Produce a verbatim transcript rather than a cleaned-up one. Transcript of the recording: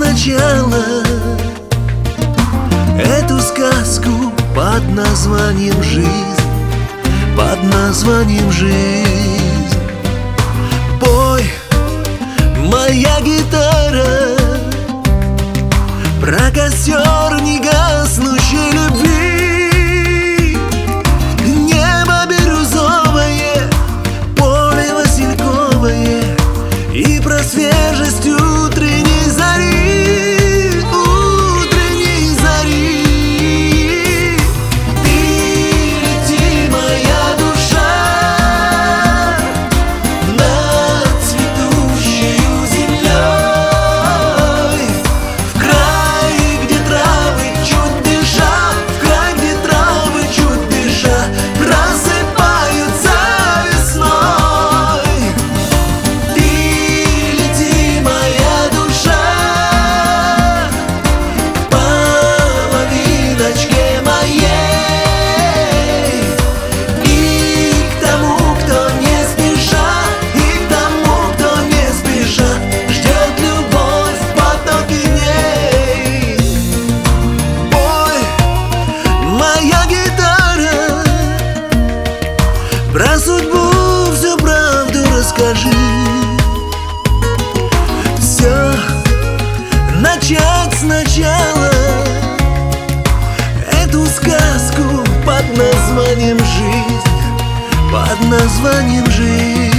сначала эту сказку под названием «Жизнь», под названием «Жизнь». Пой, моя гитара, про костер негаснущей любви. Небо бирюзовое, поле васильковое, и про свежесть утренней зари, утренней зари. Ты лети, моя душа, над цветущею землей, в край, где травы чуть дыша, в край, где травы чуть дыша просыпаются весной. Ты лети, моя душа, к половиночке моей, и к тому, кто не спеша, и к тому, кто не спеша ждет любовь в потоке дней. Ой, моя гитара, про судьбу всю правду расскажи. Все начать сначала, эту сказку под названием «Жизнь», под названием «Жизнь».